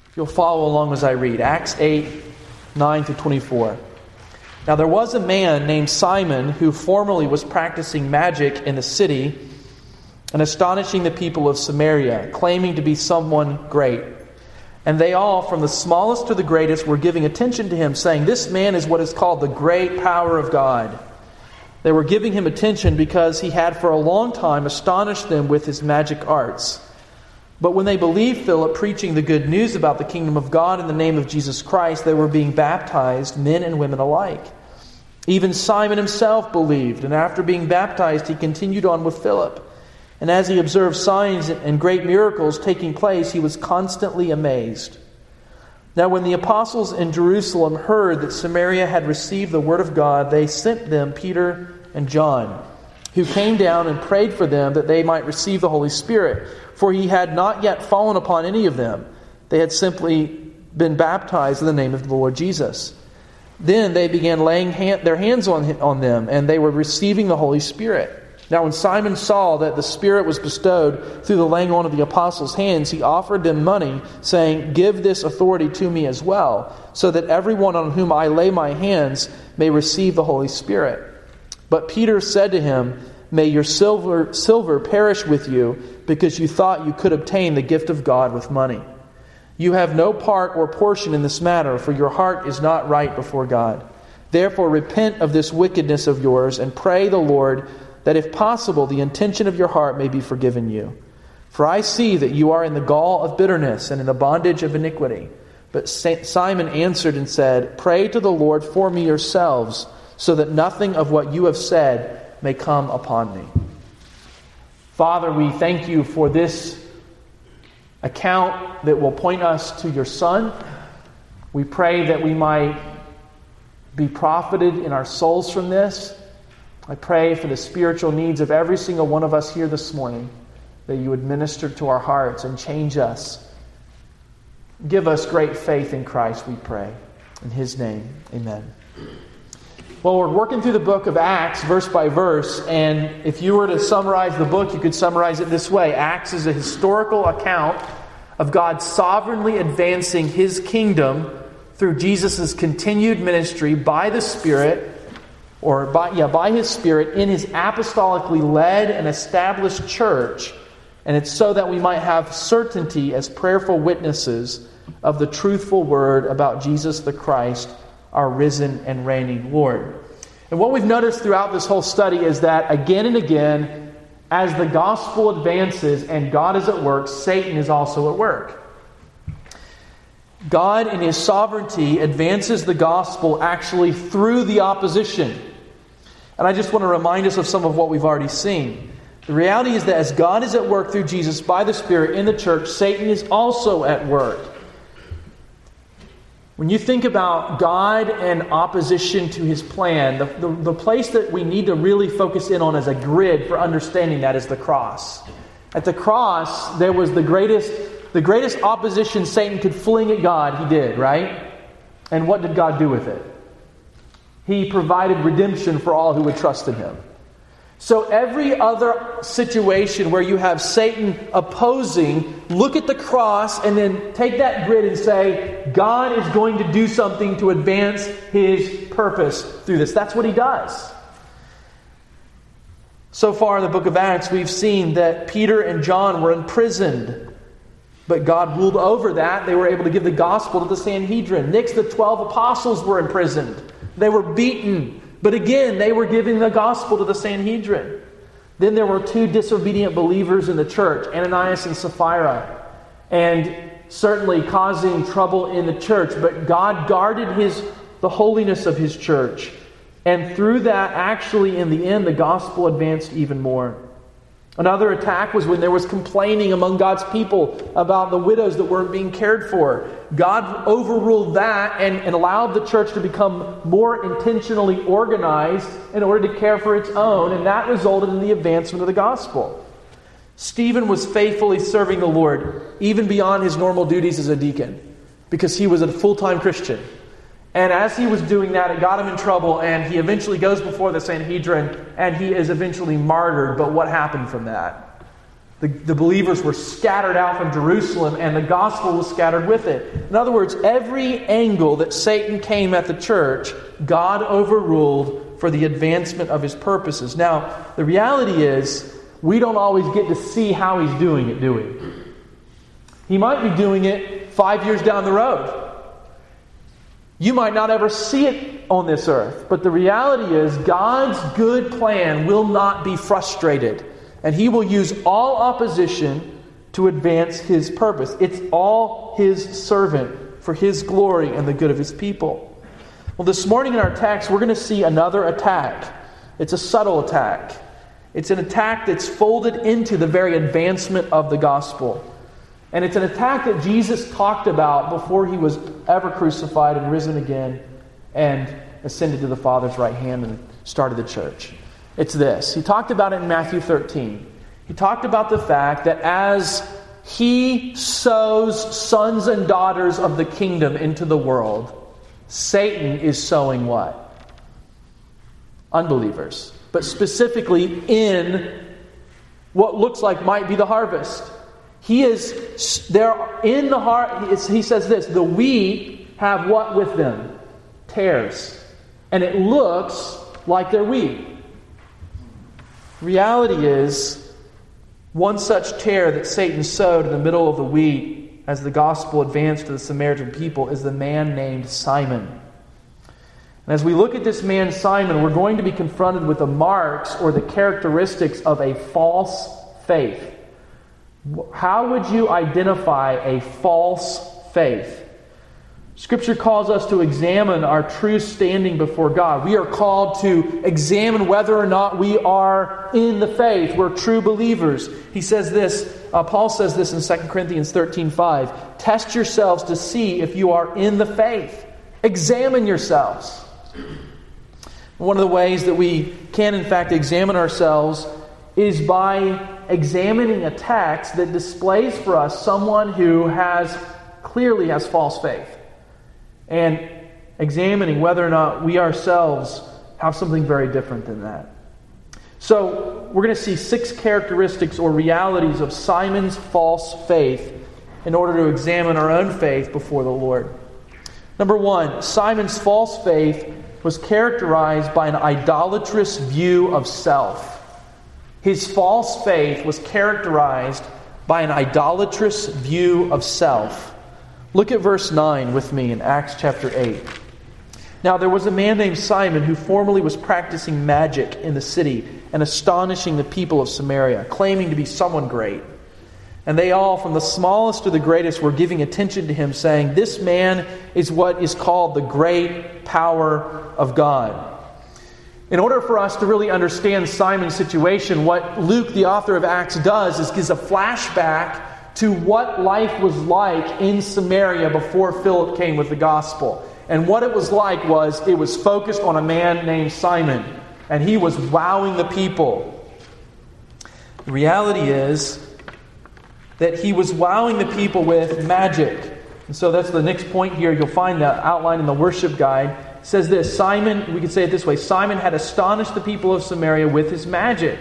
You'll follow along as I read. Acts 8, 9 through 24. Now there was a man named Simon who formerly was practicing magic in the city and astonishing the people of Samaria, claiming to be someone great. And they all, from the smallest to the greatest, were giving attention to him, saying, "This man is what is called the great power of God." They were giving him attention because he had for a long time astonished them with his magic arts. But when they believed Philip preaching the good news about the kingdom of God in the name of Jesus Christ, they were being baptized, men and women alike. Even Simon himself believed, and after being baptized, he continued on with Philip. And as he observed signs and great miracles taking place, he was constantly amazed. Now when the apostles in Jerusalem heard that Samaria had received the word of God, they sent them Peter and John, who came down and prayed for them that they might receive the Holy Spirit. For he had not yet fallen upon any of them. They had simply been baptized in the name of the Lord Jesus. Then they began laying their hands on them, and they were receiving the Holy Spirit. Now when Simon saw that the Spirit was bestowed through the laying on of the apostles' hands, he offered them money, saying, "Give this authority to me as well, so that everyone on whom I lay my hands may receive the Holy Spirit." But Peter said to him, "May your silver perish with you, because you thought you could obtain the gift of God with money. You have no part or portion in this matter, for your heart is not right before God. Therefore repent of this wickedness of yours, and pray the Lord that if possible the intention of your heart may be forgiven you. For I see that you are in the gall of bitterness and in the bondage of iniquity." But Simon answered and said, "Pray to the Lord for me yourselves, so that nothing of what you have said may come upon me." Father, we thank you for this account that will point us to your Son. We pray that we might be profited in our souls from this. I pray for the spiritual needs of every single one of us here this morning, that you would minister to our hearts and change us. Give us great faith in Christ, we pray. In his name, amen. Well, we're working through the book of Acts verse by verse, and if you were to summarize the book, you could summarize it this way. Acts is a historical account of God sovereignly advancing his kingdom through Jesus' continued ministry by the Spirit, by his Spirit in his apostolically led and established church. And it's so that we might have certainty as prayerful witnesses of the truthful word about Jesus the Christ, our risen and reigning Lord. And what we've noticed throughout this whole study is that again and again, as the gospel advances and God is at work, Satan is also at work. God in his sovereignty advances the gospel actually through the opposition. And I just want to remind us of some of what we've already seen. The reality is that as God is at work through Jesus by the Spirit in the church, Satan is also at work. When you think about God and opposition to his plan, the place that we need to really focus in on as a grid for understanding that is the cross. At the cross, there was the greatest opposition Satan could fling at God, he did, right? And what did God do with it? He provided redemption for all who would trust in him. So every other situation where you have Satan opposing, look at the cross and then take that grid and say, God is going to do something to advance his purpose through this. That's what he does. So far in the book of Acts, we've seen that Peter and John were imprisoned. But God ruled over that. They were able to give the gospel to the Sanhedrin. Next, the 12 apostles were imprisoned. They were beaten. But again, they were giving the gospel to the Sanhedrin. Then there were 2 disobedient believers in the church, Ananias and Sapphira, and certainly causing trouble in the church. But God guarded the holiness of his church. And through that, actually, in the end, the gospel advanced even more. Another attack was when there was complaining among God's people about the widows that weren't being cared for. God overruled that and allowed the church to become more intentionally organized in order to care for its own, and that resulted in the advancement of the gospel. Stephen was faithfully serving the Lord, even beyond his normal duties as a deacon, because he was a full-time Christian. And as he was doing that, it got him in trouble, and he eventually goes before the Sanhedrin, and he is eventually martyred. But what happened from that? The believers were scattered out from Jerusalem, and the gospel was scattered with it. In other words, every angle that Satan came at the church, God overruled for the advancement of his purposes. Now, the reality is, we don't always get to see how he's doing it, do we? He might be doing it 5 years down the road. You might not ever see it on this earth. But the reality is, God's good plan will not be frustrated. And He will use all opposition to advance His purpose. It's all His servant for His glory and the good of His people. Well, this morning in our text, we're going to see another attack. It's a subtle attack. It's an attack that's folded into the very advancement of the gospel. And it's an attack that Jesus talked about before He was ever crucified and risen again and ascended to the Father's right hand and started the church. It's this. He talked about it in Matthew 13. He talked about the fact that as He sows sons and daughters of the kingdom into the world, Satan is sowing what? Unbelievers. But specifically in what looks like might be the harvest. He is there in the heart. He says this: the wheat have what with them? Tares. And it looks like they're wheat. Reality is, one such tare that Satan sowed in the middle of the wheat as the gospel advanced to the Samaritan people is the man named Simon. And as we look at this man Simon, we're going to be confronted with the marks or the characteristics of a false faith. How would you identify a false faith? Scripture calls us to examine our true standing before God. We are called to examine whether or not we are in the faith. We're true believers. He says this, Paul says this in 2 Corinthians 13:5. Test yourselves to see if you are in the faith. Examine yourselves. One of the ways that we can, in fact, examine ourselves is by examining a text that displays for us someone who clearly has false faith. And examining whether or not we ourselves have something very different than that. So, we're going to see 6 characteristics or realities of Simon's false faith in order to examine our own faith before the Lord. Number 1, Simon's false faith was characterized by an idolatrous view of self. His false faith was characterized by an idolatrous view of self. Look at verse 9 with me in Acts chapter 8. Now there was a man named Simon who formerly was practicing magic in the city and astonishing the people of Samaria, claiming to be someone great. And they all, from the smallest to the greatest, were giving attention to him, saying, "This man is what is called the great power of God." In order for us to really understand Simon's situation, what Luke, the author of Acts, does is gives a flashback to what life was like in Samaria before Philip came with the gospel. And what it was like was, it was focused on a man named Simon. And he was wowing the people. The reality is that he was wowing the people with magic. And so that's the next point here. You'll find that outlined in the worship guide. It says this: Simon, we could say it this way, Simon had astonished the people of Samaria with his magic.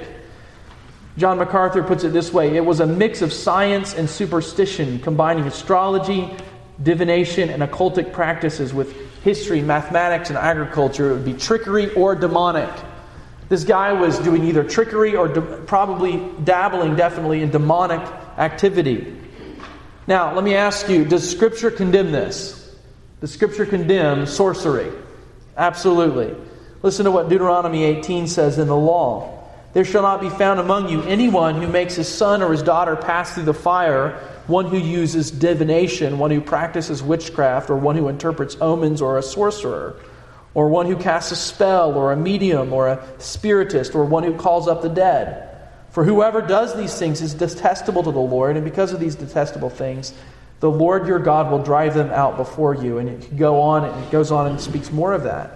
John MacArthur puts it this way: it was a mix of science and superstition, combining astrology, divination, and occultic practices with history, mathematics, and agriculture. It would be trickery or demonic. This guy was doing either trickery or probably dabbling definitely in demonic activity. Now, let me ask you, does Scripture condemn this? Does Scripture condemn sorcery? Absolutely. Listen to what Deuteronomy 18 says in the law. There shall not be found among you anyone who makes his son or his daughter pass through the fire, one who uses divination, one who practices witchcraft, or one who interprets omens, or a sorcerer, or one who casts a spell, or a medium, or a spiritist, or one who calls up the dead. For whoever does these things is detestable to the Lord, and because of these detestable things, the Lord your God will drive them out before you. And it goes on and speaks more of that.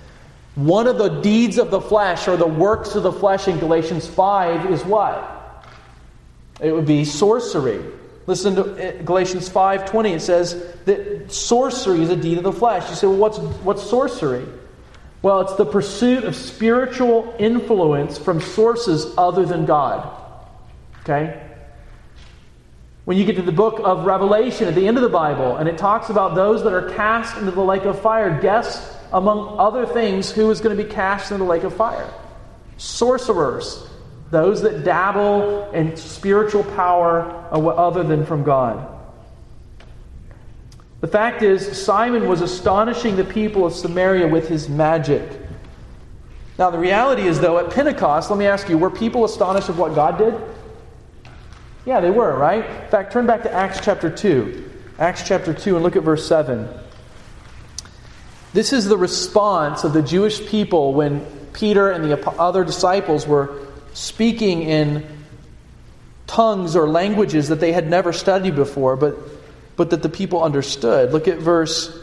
One of the deeds of the flesh, or the works of the flesh in Galatians 5 is what? It would be sorcery. Listen to Galatians 5:20. It says that sorcery is a deed of the flesh. You say, well, what's sorcery? Well, it's the pursuit of spiritual influence from sources other than God. Okay? When you get to the book of Revelation at the end of the Bible, and it talks about those that are cast into the lake of fire, guess, among other things, who is going to be cast into the lake of fire? Sorcerers, those that dabble in spiritual power other than from God. The fact is, Simon was astonishing the people of Samaria with his magic. Now, the reality is, though, at Pentecost, let me ask you, were people astonished of what God did? Yeah, they were, right? In fact, turn back to Acts chapter 2. Acts chapter 2 and look at verse 7. This is the response of the Jewish people when Peter and the other disciples were speaking in tongues or languages that they had never studied before, but that the people understood. Look at verse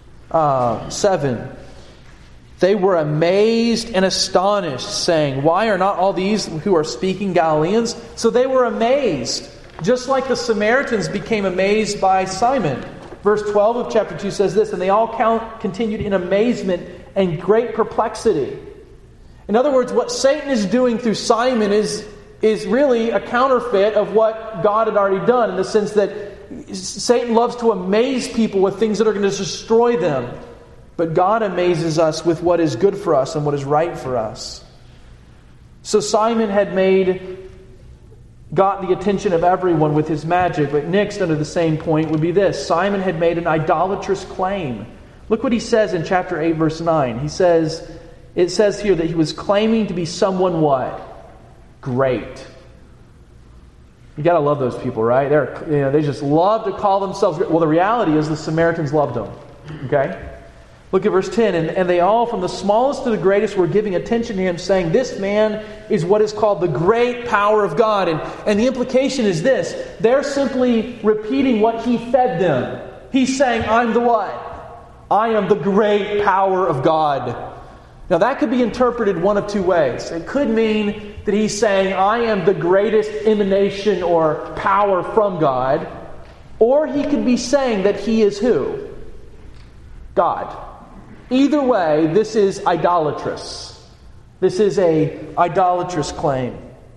7. They were amazed and astonished, saying, "Why are not all these who are speaking Galileans?" So they were amazed, just like the Samaritans became amazed by Simon. Verse 12 of chapter 2 says this, "And they all continued in amazement and great perplexity." In other words, what Satan is doing through Simon is really a counterfeit of what God had already done, in the sense that Satan loves to amaze people with things that are going to destroy them. But God amazes us with what is good for us and what is right for us. So Simon had got the attention of everyone with his magic. But next, under the same point, would be this. Simon had made an idolatrous claim. Look what he says in chapter 8, verse 9. It says here that he was claiming to be someone what? Great. You got to love those people, right? They just love to call themselves great. Well, the reality is the Samaritans loved them. Okay? Look at verse 10. And they all, from the smallest to the greatest, were giving attention to him, saying, "This man is what is called the great power of God." And the implication is this. They're simply repeating what he fed them. He's saying, "I'm the what? I am the great power of God." Now that could be interpreted one of two ways. It could mean that he's saying, "I am the greatest emanation or power from God." Or he could be saying that he is who? God. Either way, this is idolatrous. This is an idolatrous claim.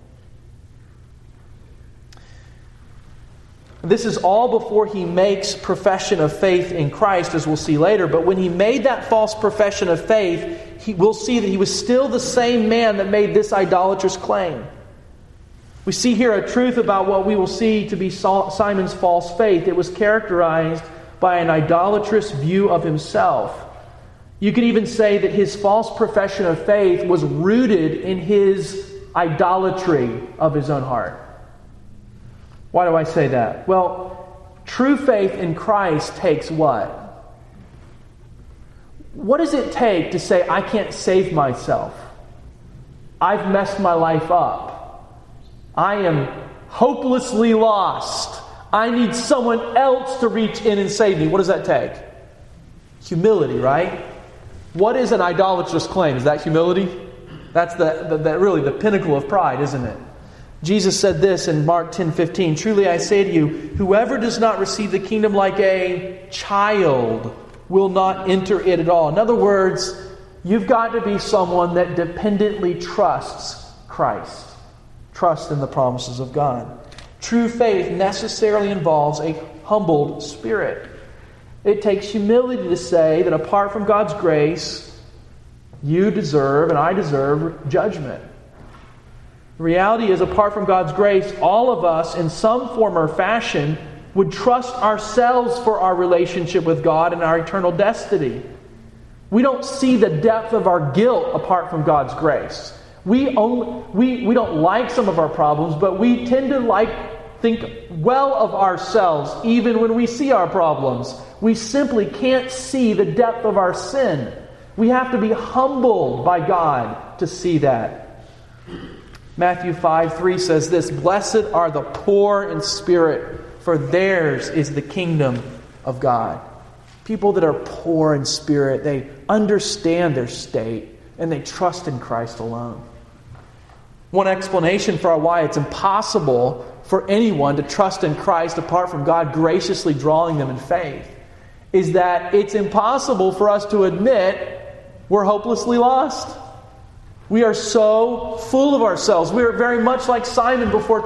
This is all before he makes profession of faith in Christ, as we'll see later. But when he made that false profession of faith, we'll see that he was still the same man that made this idolatrous claim. We see here a truth about what we will see to be Simon's false faith. It was characterized by an idolatrous view of himself. You could even say that his false profession of faith was rooted in his idolatry of his own heart. Why do I say that? Well, true faith in Christ takes what? What does it take to say, "I can't save myself. I've messed my life up. I am hopelessly lost. I need someone else to reach in and save me." What does that take? Humility, right? What is an idolatrous claim? Is that humility? That's really the pinnacle of pride, isn't it? Jesus said this in Mark 10:15, "Truly I say to you, whoever does not receive the kingdom like a child will not enter it at all." In other words, you've got to be someone that dependently trusts Christ. Trust in the promises of God. True faith necessarily involves a humbled spirit. It takes humility to say that apart from God's grace, you deserve and I deserve judgment. The reality is, apart from God's grace, all of us in some form or fashion would trust ourselves for our relationship with God and our eternal destiny. We don't see the depth of our guilt apart from God's grace. We don't like some of our problems, but we tend to think well of ourselves even when we see our problems. We simply can't see the depth of our sin. We have to be humbled by God to see that. Matthew 5:3 says this, "Blessed are the poor in spirit, for theirs is the kingdom of God." People that are poor in spirit, they understand their state and they trust in Christ alone. One explanation for why it's impossible for anyone to trust in Christ apart from God graciously drawing them in faith is that it's impossible for us to admit we're hopelessly lost. We are so full of ourselves. We are very much like Simon before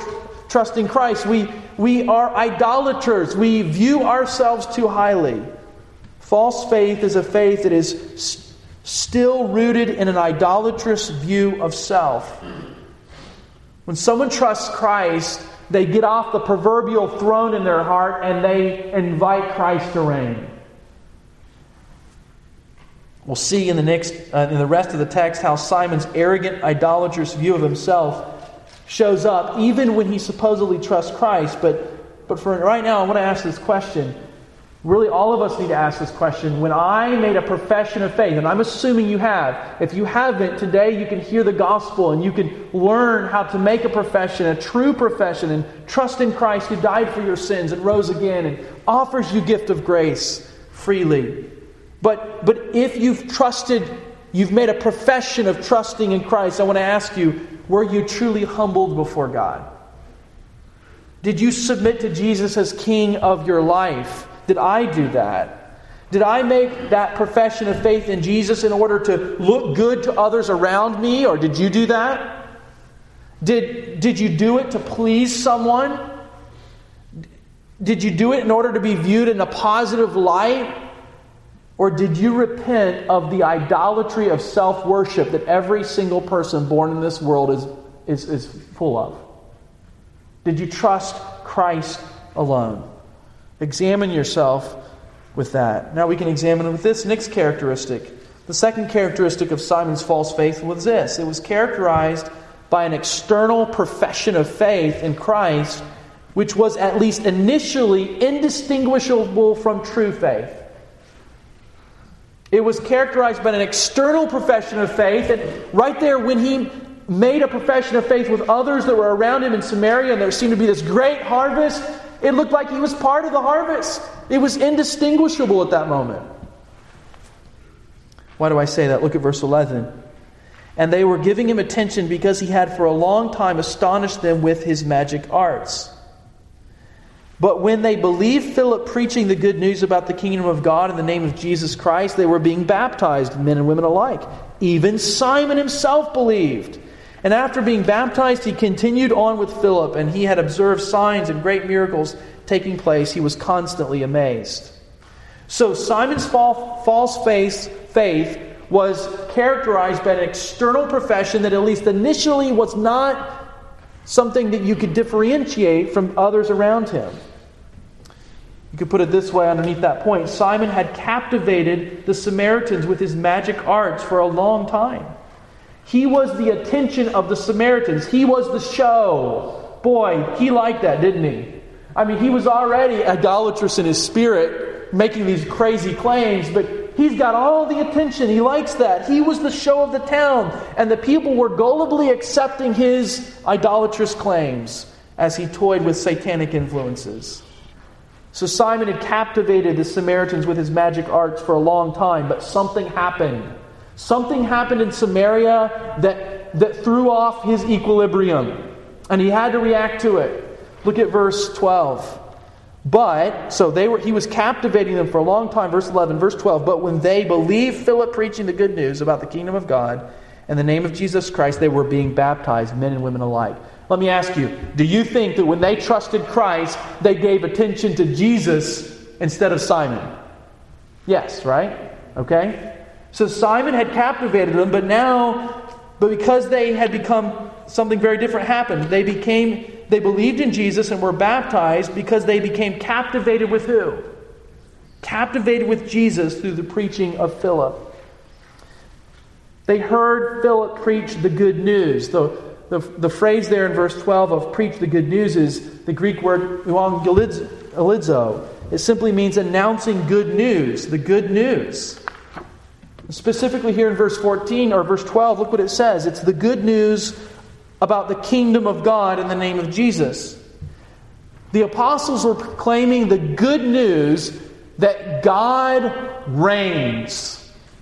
trusting Christ. We are idolaters. We view ourselves too highly. False faith is a faith that is still rooted in an idolatrous view of self. When someone trusts Christ, they get off the proverbial throne in their heart and they invite Christ to reign. We'll see in the rest of the text how Simon's arrogant, idolatrous view of himself shows up even when he supposedly trusts Christ. But for right now, I want to ask this question. Really, all of us need to ask this question. When I made a profession of faith, and I'm assuming you have, if you haven't, today you can hear the gospel and you can learn how to make a profession, a true profession, and trust in Christ who died for your sins and rose again and offers you gift of grace freely. But if you've made a profession of trusting in Christ, I want to ask you, were you truly humbled before God? Did you submit to Jesus as King of your life? Did I do that? Did I make that profession of faith in Jesus in order to look good to others around me, or did you do that? Did you do it to please someone? Did you do it in order to be viewed in a positive light? Or did you repent of the idolatry of self-worship that every single person born in this world is full of? Did you trust Christ alone? Examine yourself with that. Now we can examine it with this next characteristic. The second characteristic of Simon's false faith was this. It was characterized by an external profession of faith in Christ, which was at least initially indistinguishable from true faith. It was characterized by an external profession of faith, and right there when he made a profession of faith with others that were around him in Samaria, and there seemed to be this great harvest, it looked like he was part of the harvest. It was indistinguishable at that moment. Why do I say that? Look at verse 11. And they were giving him attention because he had for a long time astonished them with his magic arts. But when they believed Philip preaching the good news about the kingdom of God in the name of Jesus Christ, they were being baptized, men and women alike. Even Simon himself believed. And after being baptized, he continued on with Philip, and he had observed signs and great miracles taking place. He was constantly amazed. So Simon's false faith was characterized by an external profession that at least initially was not something that you could differentiate from others around him. You could put it this way underneath that point. Simon had captivated the Samaritans with his magic arts for a long time. He was the attention of the Samaritans. He was the show. Boy, he liked that, didn't he? I mean, he was already idolatrous in his spirit, making these crazy claims, but he's got all the attention. He likes that. He was the show of the town, and the people were gullibly accepting his idolatrous claims as he toyed with satanic influences. So Simon had captivated the Samaritans with his magic arts for a long time, but something happened. Something happened in Samaria that threw off his equilibrium, and he had to react to it. Look at verse 12. He was captivating them for a long time. Verse 11, verse 12. But when they believed Philip preaching the good news about the kingdom of God and the name of Jesus Christ, they were being baptized, men and women alike. Let me ask you, do you think that when they trusted Christ, they gave attention to Jesus instead of Simon? Yes, right? Okay? So Simon had captivated them, but because they had become something very different happened. They believed in Jesus and were baptized because they became captivated with who? Captivated with Jesus through the preaching of Philip. They heard Philip preach the good news. The phrase there in verse 12 of preach the good news is the Greek word euangelizo. It simply means announcing good news, the good news. Specifically here in verse 14 or verse 12, look what it says. It's the good news about the kingdom of God in the name of Jesus. The apostles were proclaiming the good news that God reigns.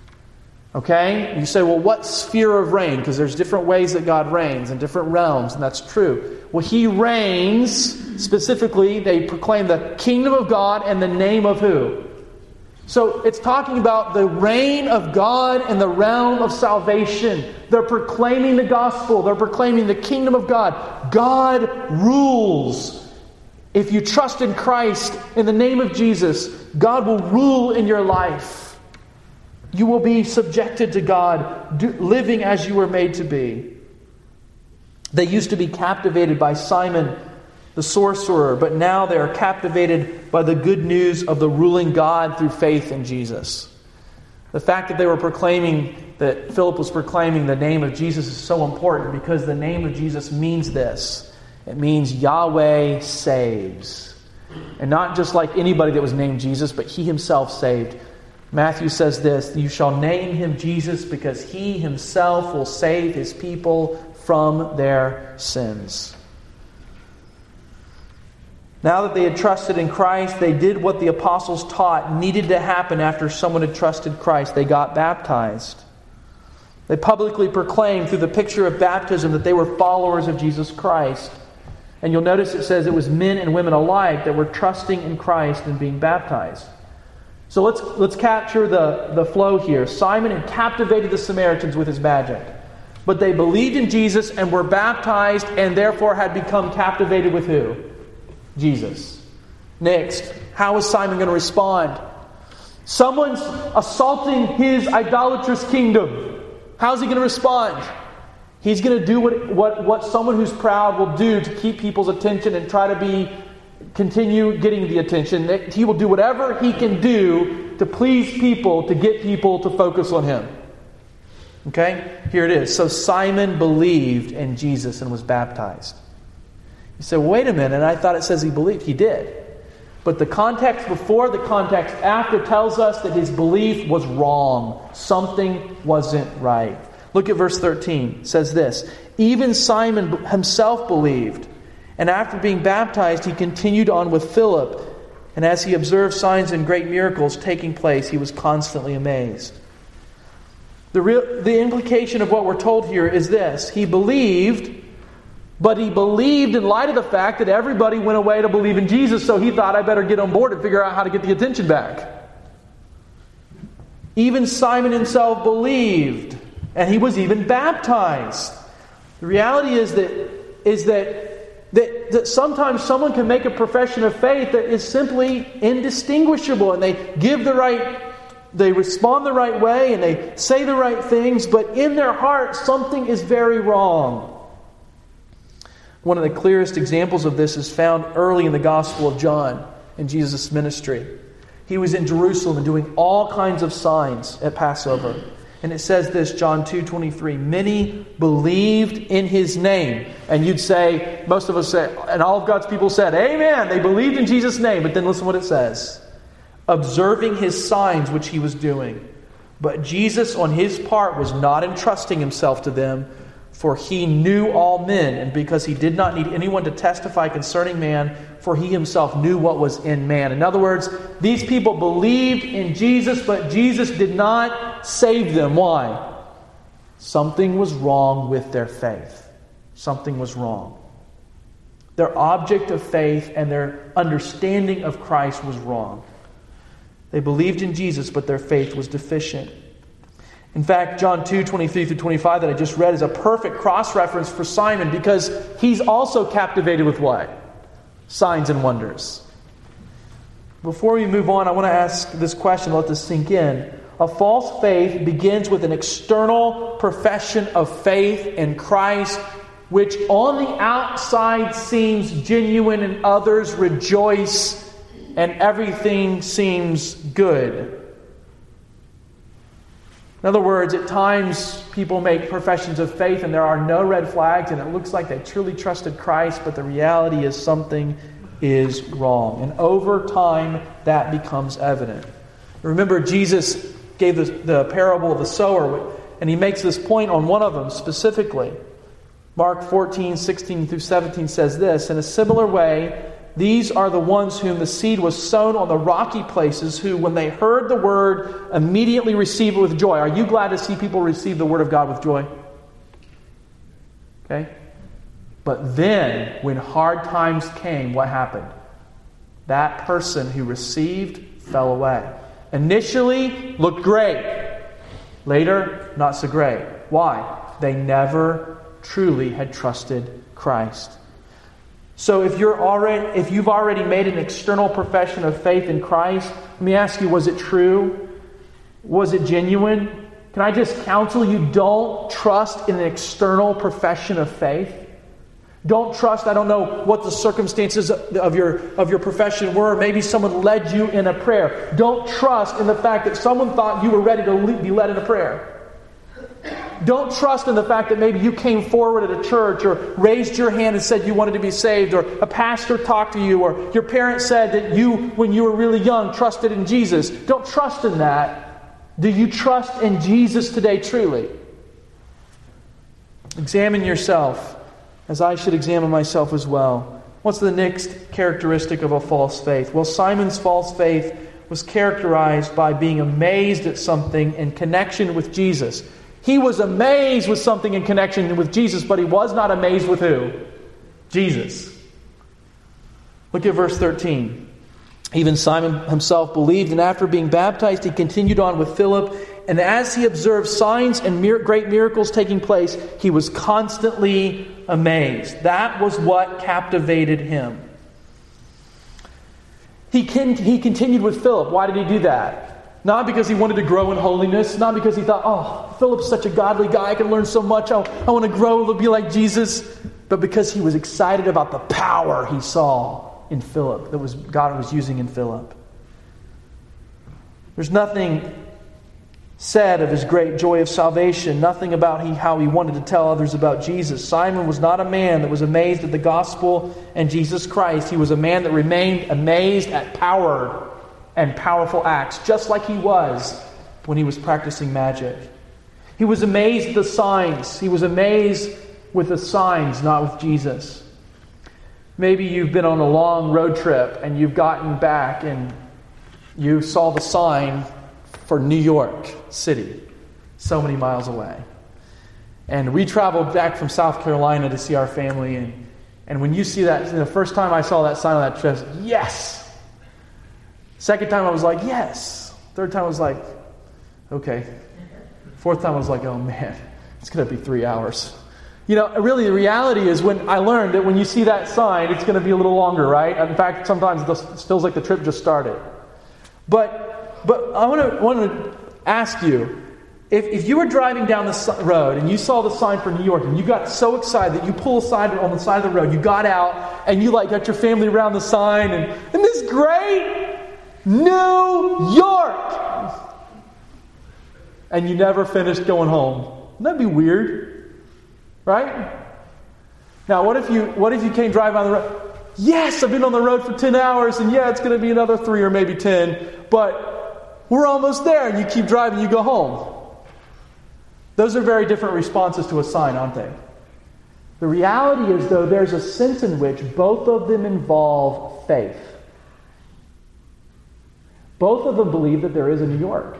Okay? And you say, well, what sphere of reign? Because there's different ways that God reigns in different realms, and that's true. Well, He reigns, specifically, they proclaim the kingdom of God and the name of who? So it's talking about the reign of God in the realm of salvation. They're proclaiming the gospel. They're proclaiming the kingdom of God. God rules. If you trust in Christ, in the name of Jesus, God will rule in your life. You will be subjected to God, living as you were made to be. They used to be captivated by Simon the sorcerer, but now they are captivated by the good news of the ruling God through faith in Jesus. The fact that they were proclaiming, that Philip was proclaiming the name of Jesus is so important because the name of Jesus means this. It means Yahweh saves. And not just like anybody that was named Jesus, but He Himself saved. Matthew says this, "You shall name Him Jesus because He Himself will save His people from their sins." Now that they had trusted in Christ, they did what the apostles taught needed to happen after someone had trusted Christ. They got baptized. They publicly proclaimed through the picture of baptism that they were followers of Jesus Christ. And you'll notice it says it was men and women alike that were trusting in Christ and being baptized. So let's capture the flow here. Simon had captivated the Samaritans with his magic. But they believed in Jesus and were baptized and therefore had become captivated with who? Jesus. Next, how is Simon going to respond? Someone's assaulting his idolatrous kingdom. How's he going to respond? He's going to do what someone who's proud will do to keep people's attention and try to continue getting the attention. He will do whatever he can do to please people, to get people to focus on him. Okay? Here it is. So Simon believed in Jesus and was baptized. You say, well, wait a minute, I thought it says he believed. He did. But the context before, the context after tells us that his belief was wrong. Something wasn't right. Look at verse 13. It says this, "Even Simon himself believed, and after being baptized, he continued on with Philip. And as he observed signs and great miracles taking place, he was constantly amazed." The implication of what we're told here is this. He believed, but he believed in light of the fact that everybody went away to believe in Jesus, so he thought, I better get on board and figure out how to get the attention back. Even Simon himself believed, and he was even baptized. The reality is that sometimes someone can make a profession of faith that is simply indistinguishable, and they respond the right way, and they say the right things, but in their heart something is very wrong. One of the clearest examples of this is found early in the Gospel of John in Jesus' ministry. He was in Jerusalem and doing all kinds of signs at Passover. And it says this, John 2:23, "Many believed in His name." And you'd say, most of us say, and all of God's people said, amen, they believed in Jesus' name. But then listen what it says. "Observing His signs which He was doing. But Jesus on His part was not entrusting Himself to them, for He knew all men, and because He did not need anyone to testify concerning man, for He Himself knew what was in man." In other words, these people believed in Jesus, but Jesus did not save them. Why? Something was wrong with their faith. Something was wrong. Their object of faith and their understanding of Christ was wrong. They believed in Jesus, but their faith was deficient. In fact, John 2:23-25 that I just read is a perfect cross-reference for Simon because he's also captivated with what? Signs and wonders. Before we move on, I want to ask this question, let this sink in. A false faith begins with an external profession of faith in Christ, which on the outside seems genuine and others rejoice and everything seems good. In other words, at times people make professions of faith and there are no red flags and it looks like they truly trusted Christ, but the reality is something is wrong. And over time, that becomes evident. Remember, Jesus gave the parable of the sower, and He makes this point on one of them specifically. Mark 14:16-17 says this, "In a similar way, these are the ones whom the seed was sown on the rocky places, who, when they heard the word, immediately received it with joy." Are you glad to see people receive the word of God with joy? Okay? But then, when hard times came, what happened? That person who received fell away. Initially, looked great. Later, not so great. Why? They never truly had trusted Christ. So if you've already made an external profession of faith in Christ, let me ask you, was it true? Was it genuine? Can I just counsel you, don't trust in an external profession of faith? Don't trust, I don't know what the circumstances of your profession were. Maybe someone led you in a prayer. Don't trust in the fact that someone thought you were ready to be led in a prayer. Don't trust in the fact that maybe you came forward at a church or raised your hand and said you wanted to be saved, or a pastor talked to you, or your parents said that you, when you were really young, trusted in Jesus. Don't trust in that. Do you trust in Jesus today truly? Examine yourself, as I should examine myself as well. What's the next characteristic of a false faith? Well, Simon's false faith was characterized by being amazed at something in connection with Jesus. He was amazed with something in connection with Jesus, but he was not amazed with who? Jesus. Look at verse 13. Even Simon himself believed, and after being baptized, he continued on with Philip. And as he observed signs and great miracles taking place, he was constantly amazed. That was what captivated him. He continued with Philip. Why did he do that? Not because he wanted to grow in holiness. Not because he thought, oh, Philip's such a godly guy. I can learn so much. I want to grow to be like Jesus. But because he was excited about the power he saw in Philip, that God was using in Philip. There's nothing said of his great joy of salvation, nothing about how he wanted to tell others about Jesus. Simon was not a man that was amazed at the gospel and Jesus Christ. He was a man that remained amazed at power and powerful acts, just like he was when he was practicing magic. He was amazed at the signs. He was amazed with the signs, not with Jesus. Maybe you've been on a long road trip and you've gotten back and you saw the sign for New York City, so many miles away. And we traveled back from South Carolina to see our family. And when you see that, the first time I saw that sign on that trip, yes! Second time I was like, yes! Third time I was like, okay. Fourth time I was like, oh man, it's going to be 3 hours. You know, really the reality is when I learned that when you see that sign, it's going to be a little longer, right? In fact, sometimes it feels like the trip just started. But I want to ask you, if you were driving down the road and you saw the sign for New York and you got so excited that you pull aside on the side of the road, you got out and you got your family around the sign and this is great, New York, and you never finished going home. Wouldn't that be weird? Right? Now, what if you came driving on the road? Yes, I've been on the road for 10 hours, and yeah, it's going to be another 3 or maybe 10, but we're almost there, and you keep driving, you go home. Those are very different responses to a sign, aren't they? The reality is, though, there's a sense in which both of them involve faith. Both of them believe that there is a New York.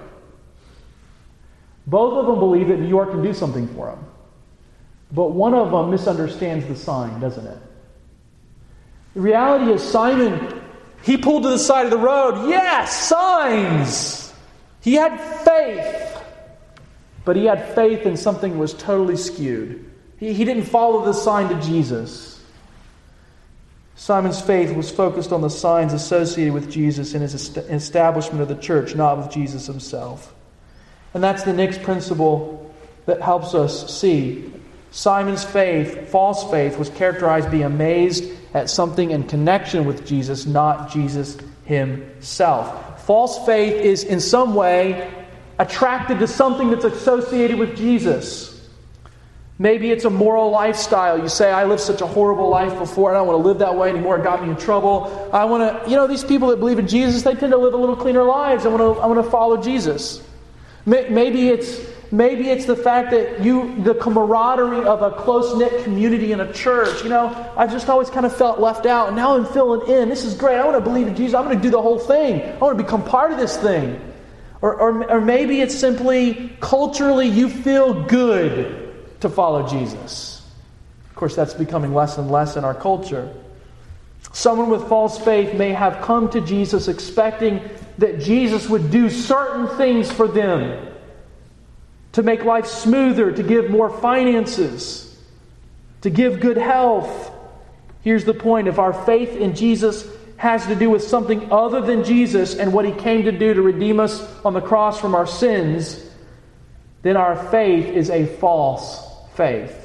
Both of them believe that New York can do something for them. But one of them misunderstands the sign, doesn't it? The reality is Simon, he pulled to the side of the road. Yes, signs! He had faith. But he had faith in something that was totally skewed. He didn't follow the sign to Jesus. Simon's faith was focused on the signs associated with Jesus and his establishment of the church, not with Jesus himself. And that's the next principle that helps us see. Simon's faith, false faith, was characterized by being amazed at something in connection with Jesus, not Jesus himself. False faith is in some way attracted to something that's associated with Jesus. Maybe it's a moral lifestyle. You say, I lived such a horrible life before, and I don't want to live that way anymore. It got me in trouble. I want to, these people that believe in Jesus, they tend to live a little cleaner lives. I want to follow Jesus. Maybe it's the fact that the camaraderie of a close-knit community in a church. I've just always kind of felt left out, and now I'm filling in. This is great. I want to believe in Jesus. I'm going to do the whole thing. I want to become part of this thing. Or maybe it's simply culturally you feel good to follow Jesus. Of course, that's becoming less and less in our culture. Someone with false faith may have come to Jesus expecting that Jesus would do certain things for them to make life smoother, to give more finances, to give good health. Here's the point. If our faith in Jesus has to do with something other than Jesus and what He came to do to redeem us on the cross from our sins, then our faith is a false faith.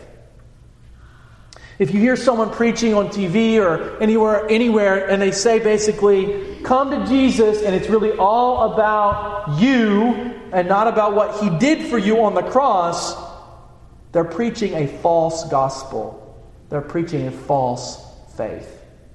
If you hear someone preaching on TV or anywhere, and they say basically, come to Jesus, and it's really all about you and not about what He did for you on the cross, they're preaching a false gospel. They're preaching a false faith.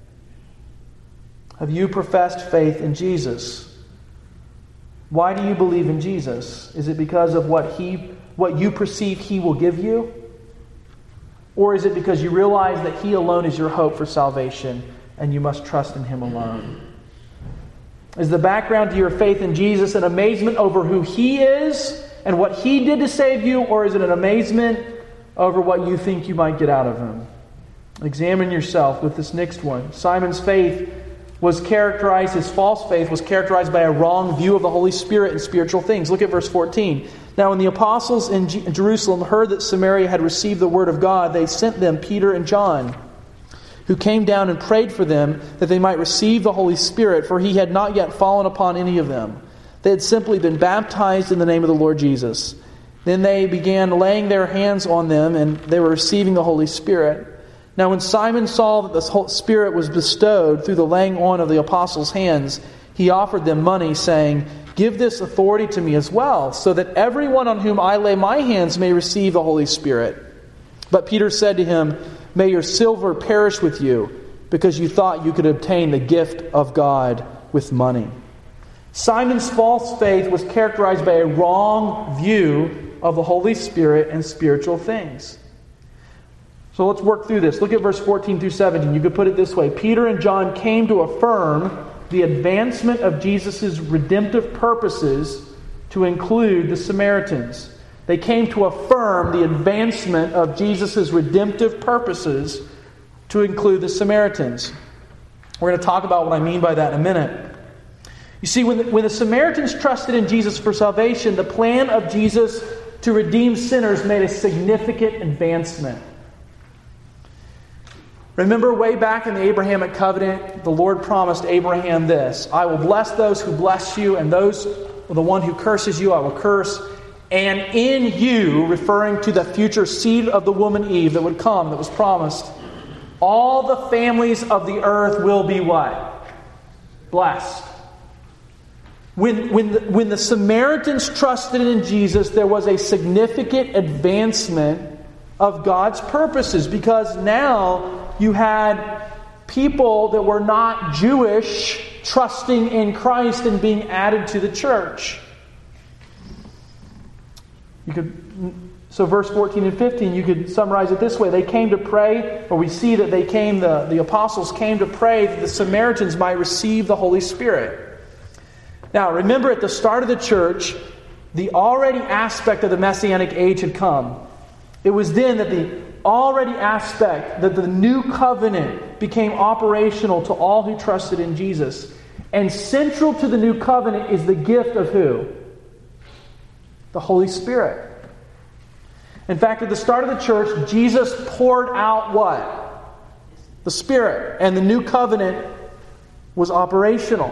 Have you professed faith in Jesus? Why do you believe in Jesus? Is it because of what you perceive He will give you? Or is it because you realize that He alone is your hope for salvation and you must trust in Him alone? Is the background to your faith in Jesus an amazement over who He is and what He did to save you? Or is it an amazement over what you think you might get out of Him? Examine yourself with this next one. Simon's faith was characterized, his false faith was characterized by a wrong view of the Holy Spirit and spiritual things. Look at verse 14. Now when the apostles in Jerusalem heard that Samaria had received the word of God, they sent them Peter and John, who came down and prayed for them that they might receive the Holy Spirit, for He had not yet fallen upon any of them. They had simply been baptized in the name of the Lord Jesus. Then they began laying their hands on them, and they were receiving the Holy Spirit. Now when Simon saw that the Spirit was bestowed through the laying on of the apostles' hands, he offered them money, saying, "Give this authority to me as well, so that everyone on whom I lay my hands may receive the Holy Spirit." But Peter said to him, "May your silver perish with you, because you thought you could obtain the gift of God with money." Simon's false faith was characterized by a wrong view of the Holy Spirit and spiritual things. So let's work through this. Look at verse 14 through 17. You could put it this way. Peter and John came to affirm the advancement of Jesus' redemptive purposes to include the Samaritans. They came to affirm the advancement of Jesus' redemptive purposes to include the Samaritans. We're going to talk about what I mean by that in a minute. You see, when the Samaritans trusted in Jesus for salvation, the plan of Jesus to redeem sinners made a significant advancement. Remember way back in the Abrahamic covenant, the Lord promised Abraham this: "I will bless those who bless you, and the one who curses you I will curse. And in you," referring to the future seed of the woman Eve that would come, that was promised, "all the families of the earth will be" what? Blessed. When the Samaritans trusted in Jesus, there was a significant advancement of God's purposes, because now you had people that were not Jewish trusting in Christ and being added to the church. So verse 14 and 15, you could summarize it this way. They came to pray, or we see that the apostles came to pray that the Samaritans might receive the Holy Spirit. Now, remember, at the start of the church, the already aspect of the Messianic age had come. It was then that the already aspect, that the new covenant became operational to all who trusted in Jesus. And central to the new covenant is the gift of who? The Holy Spirit. In fact, at the start of the church, Jesus poured out what? The Spirit. And the new covenant was operational.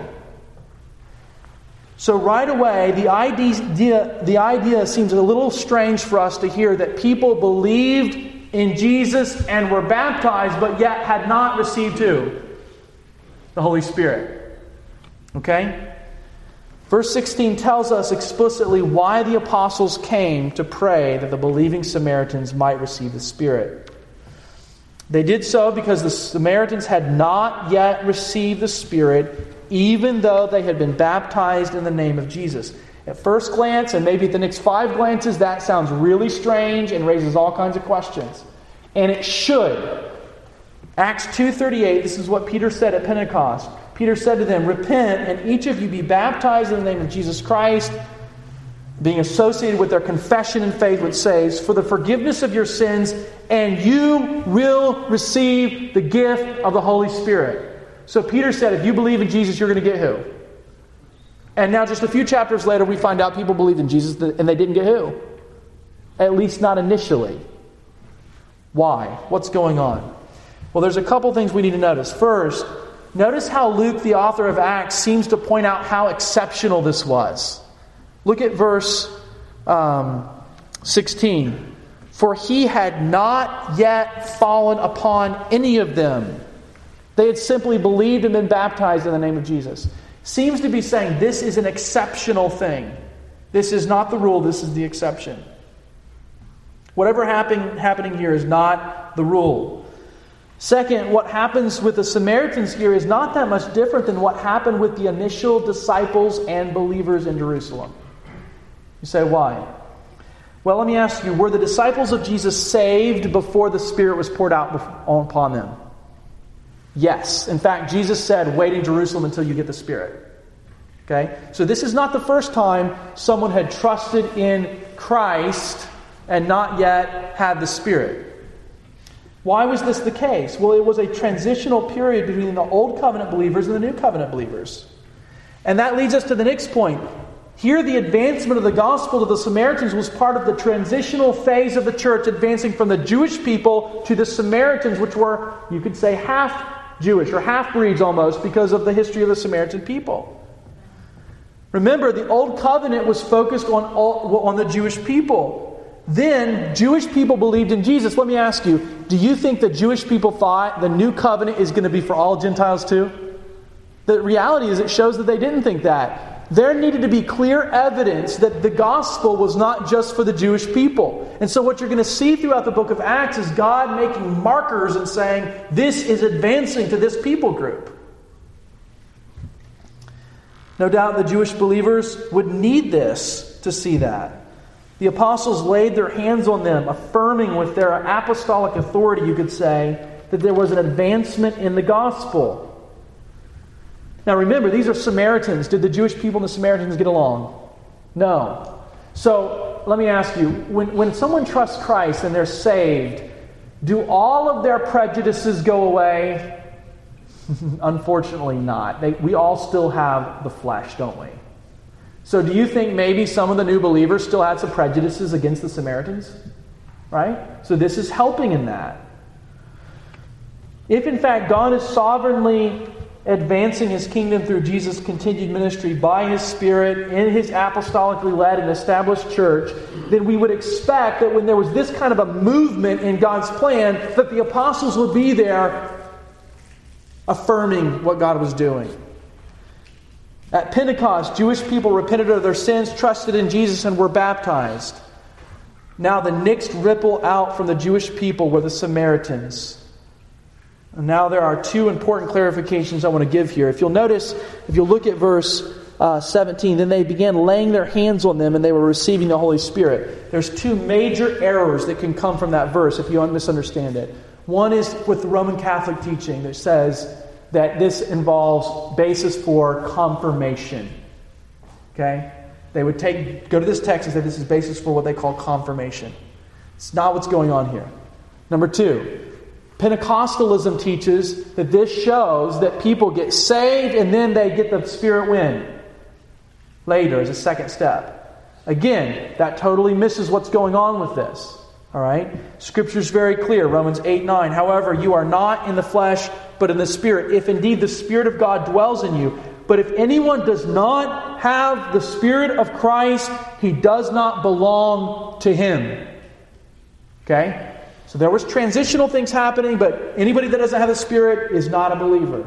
So right away, the idea seems a little strange for us to hear that people believed in Jesus and were baptized, but yet had not received who? The Holy Spirit. Okay? Verse 16 tells us explicitly why the apostles came to pray that the believing Samaritans might receive the Spirit. They did so because the Samaritans had not yet received the Spirit, even though they had been baptized in the name of Jesus. At first glance, and maybe at the next 5 glances, that sounds really strange and raises all kinds of questions. And it should. Acts 2:38, this is what Peter said at Pentecost. Peter said to them, "Repent, and each of you be baptized in the name of Jesus Christ," being associated with their confession and faith, which saves, "for the forgiveness of your sins, and you will receive the gift of the Holy Spirit." So Peter said, if you believe in Jesus, you're going to get who? And now just a few chapters later, we find out people believed in Jesus and they didn't get who? At least not initially. Why? What's going on? Well, there's a couple things we need to notice. First, notice how Luke, the author of Acts, seems to point out how exceptional this was. Look at verse 16. For he had not yet fallen upon any of them. They had simply believed and been baptized in the name of Jesus. Seems to be saying this is an exceptional thing. This is not the rule, this is the exception. Whatever happening here is not the rule. Second, what happens with the Samaritans here is not that much different than what happened with the initial disciples and believers in Jerusalem. You say, why? Well, let me ask you, were the disciples of Jesus saved before the Spirit was poured out upon them? Yes. In fact, Jesus said, wait in Jerusalem until you get the Spirit. Okay? So this is not the first time someone had trusted in Christ and not yet had the Spirit. Why was this the case? Well, it was a transitional period between the Old Covenant believers and the New Covenant believers. And that leads us to the next point. Here, the advancement of the gospel to the Samaritans was part of the transitional phase of the church, advancing from the Jewish people to the Samaritans, which were, you could say, half Jewish or half-breeds almost because of the history of the Samaritan people. Remember, the Old Covenant was focused on the Jewish people. Then, Jewish people believed in Jesus. Let me ask you, do you think the Jewish people thought the New Covenant is going to be for all Gentiles too? The reality is it shows that they didn't think that. There needed to be clear evidence that the gospel was not just for the Jewish people. And so what you're going to see throughout the book of Acts is God making markers and saying, this is advancing to this people group. No doubt the Jewish believers would need this to see that. The apostles laid their hands on them, affirming with their apostolic authority, you could say, that there was an advancement in the gospel. Now remember, these are Samaritans. Did the Jewish people and the Samaritans get along? No. So let me ask you, when someone trusts Christ and they're saved, do all of their prejudices go away? Unfortunately not. We all still have the flesh, don't we? So do you think maybe some of the new believers still had some prejudices against the Samaritans? Right? So this is helping in that. If in fact God is sovereignly advancing His kingdom through Jesus' continued ministry by His Spirit in His apostolically led and established church, then we would expect that when there was this kind of a movement in God's plan, that the apostles would be there affirming what God was doing. At Pentecost, Jewish people repented of their sins, trusted in Jesus, and were baptized. Now the next ripple out from the Jewish people were the Samaritans. And now there are two important clarifications I want to give here. If you'll notice, if you'll look at verse 17, then they began laying their hands on them and they were receiving the Holy Spirit. There's two major errors that can come from that verse if you misunderstand it. One is with the Roman Catholic teaching that says that this involves basis for confirmation. Okay? They would go to this text and say this is basis for what they call confirmation. It's not what's going on here. Number two, Pentecostalism teaches that this shows that people get saved and then they get the Spirit when? Later, as a second step. Again, that totally misses what's going on with this. All right? Scripture's very clear. Romans 8:9. However, you are not in the flesh, but in the Spirit, if indeed the Spirit of God dwells in you. But if anyone does not have the Spirit of Christ, he does not belong to Him. Okay? So there was transitional things happening, but anybody that doesn't have the Spirit is not a believer.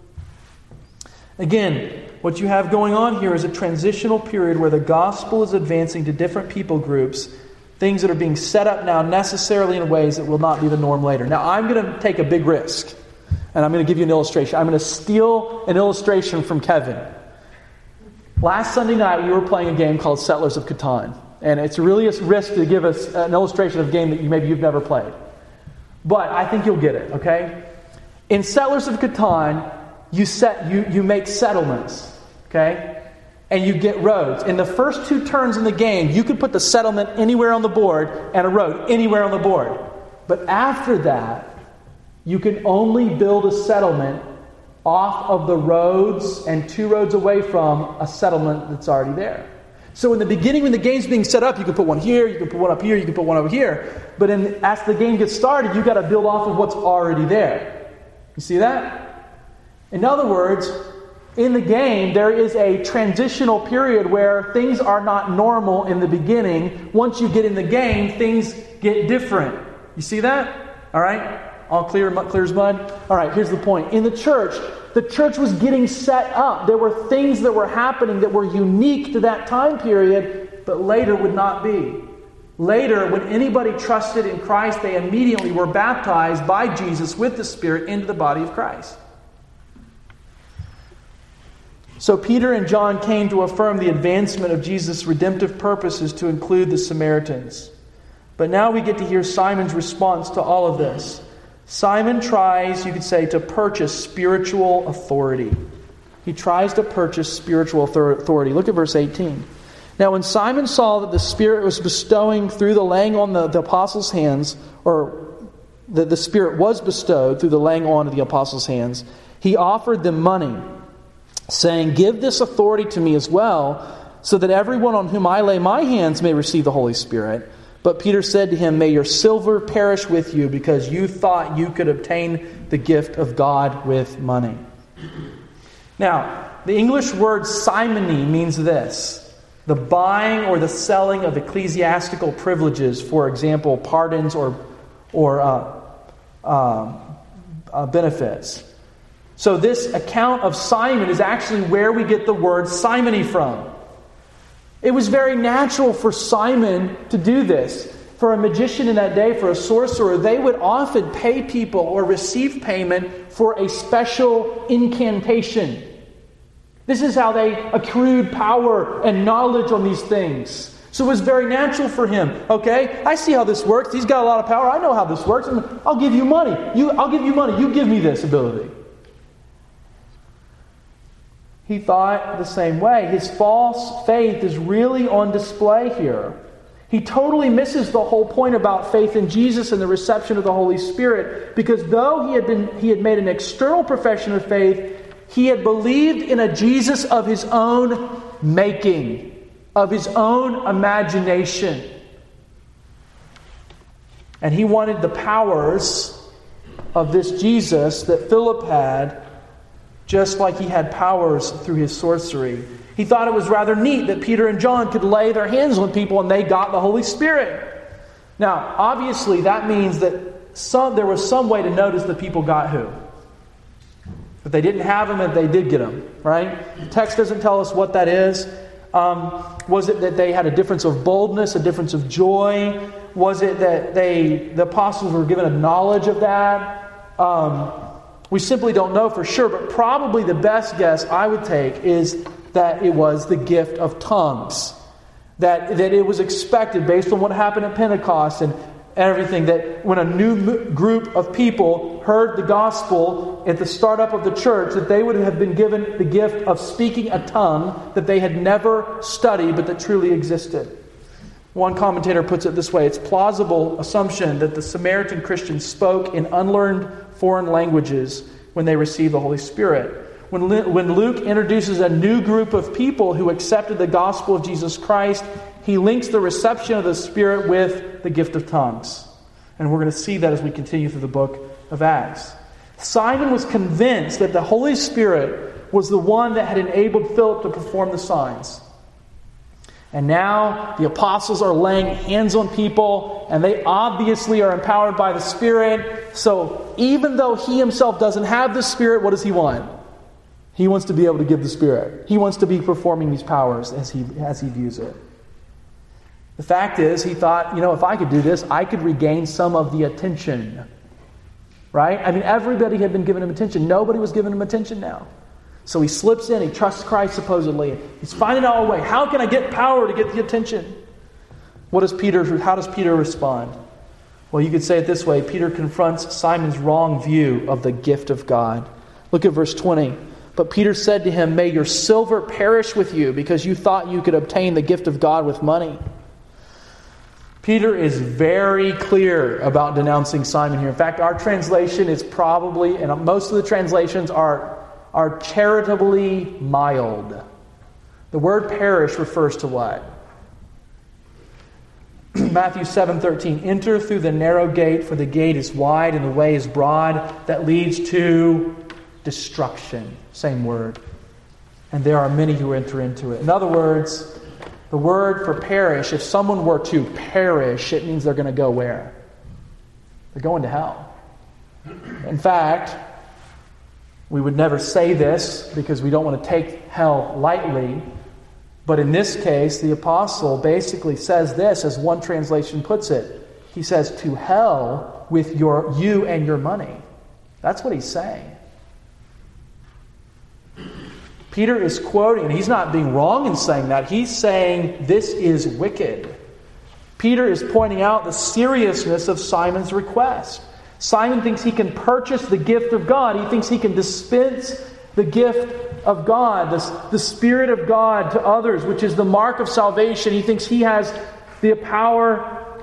Again, what you have going on here is a transitional period where the gospel is advancing to different people groups, things that are being set up now necessarily in ways that will not be the norm later. Now, I'm going to take a big risk, and I'm going to give you an illustration. I'm going to steal an illustration from Kevin. Last Sunday night, we were playing a game called Settlers of Catan. And it's really a risk to give us an illustration of a game that maybe you've never played. But I think you'll get it, okay? In Settlers of Catan, you make settlements, okay? And you get roads. In the first two turns in the game, you could put the settlement anywhere on the board and a road anywhere on the board. But after that, you can only build a settlement off of the roads and 2 roads away from a settlement that's already there. So in the beginning, when the game's being set up, you can put one here, you can put one up here, you can put one over here. But as the game gets started, you've got to build off of what's already there. You see that? In other words, in the game, there is a transitional period where things are not normal in the beginning. Once you get in the game, things get different. You see that? All right? All clear as mud? All right, here's the point. In the church was getting set up. There were things that were happening that were unique to that time period, but later would not be. Later, when anybody trusted in Christ, they immediately were baptized by Jesus with the Spirit into the body of Christ. So Peter and John came to affirm the advancement of Jesus' redemptive purposes to include the Samaritans. But now we get to hear Simon's response to all of this. Simon tries, you could say, to purchase spiritual authority. He tries to purchase spiritual authority. Look at verse 18. Now when Simon saw that the Spirit was bestowing through the laying on the apostles' hands, or that the Spirit was bestowed through the laying on of the apostles' hands, he offered them money, saying, "Give this authority to me as well, so that everyone on whom I lay my hands may receive the Holy Spirit." But Peter said to him, "May your silver perish with you, because you thought you could obtain the gift of God with money." Now, the English word simony means this: the buying or the selling of ecclesiastical privileges, for example, pardons or benefits. So this account of Simon is actually where we get the word simony from. It was very natural for Simon to do this. For a magician in that day, for a sorcerer, they would often pay people or receive payment for a special incantation. This is how they accrued power and knowledge on these things. So it was very natural for him. Okay, I see how this works. He's got a lot of power. I know how this works. I'll give you money. I'll give you money. You give me this ability. He thought the same way. His false faith is really on display here. He totally misses the whole point about faith in Jesus and the reception of the Holy Spirit, because though he had made an external profession of faith, he had believed in a Jesus of his own making, of his own imagination. And he wanted the powers of this Jesus that Philip had, just like he had powers through his sorcery. He thought it was rather neat that Peter and John could lay their hands on people and they got the Holy Spirit. Now, obviously, that means that there was some way to notice the people got who. If they didn't have them, and they did get them, right? The text doesn't tell us what that is. Was it that they had a difference of boldness, a difference of joy? Was it that the apostles were given a knowledge of that? We simply don't know for sure, but probably the best guess I would take is that it was the gift of tongues. That it was expected, based on what happened at Pentecost and everything, that when a new group of people heard the gospel at the startup of the church, that they would have been given the gift of speaking a tongue that they had never studied, but that truly existed. One commentator puts it this way: it's plausible assumption that the Samaritan Christians spoke in unlearned foreign languages when they received the Holy Spirit. When Luke introduces a new group of people who accepted the gospel of Jesus Christ, he links the reception of the Spirit with the gift of tongues. And we're going to see that as we continue through the book of Acts. Simon was convinced that the Holy Spirit was the one that had enabled Philip to perform the signs. And now the apostles are laying hands on people, and they obviously are empowered by the Spirit. So even though he himself doesn't have the Spirit, what does he want? He wants to be able to give the Spirit. He wants to be performing these powers as he views it. The fact is, he thought, if I could do this, I could regain some of the attention. Right? I mean, everybody had been giving him attention. Nobody was giving him attention now. So he slips in, he trusts Christ supposedly. He's finding out a way. How can I get power to get the attention? How does Peter respond? Well, you could say it this way. Peter confronts Simon's wrong view of the gift of God. Look at verse 20. But Peter said to him, "May your silver perish with you, because you thought you could obtain the gift of God with money." Peter is very clear about denouncing Simon here. In fact, our translation is probably, and most of the translations are are charitably mild. The word perish refers to what? Matthew 7:13, enter through the narrow gate, for the gate is wide and the way is broad that leads to destruction. Same word. And there are many who enter into it. In other words, the word for perish, if someone were to perish, it means they're going to go where? They're going to hell. In fact, we would never say this because we don't want to take hell lightly. But in this case, the apostle basically says this, as one translation puts it. He says, to hell with you and your money. That's what he's saying. Peter is quoting, and he's not being wrong in saying that. He's saying this is wicked. Peter is pointing out the seriousness of Simon's request. Simon thinks he can purchase the gift of God. He thinks he can dispense the gift of God, the Spirit of God to others, which is the mark of salvation. He thinks he has the power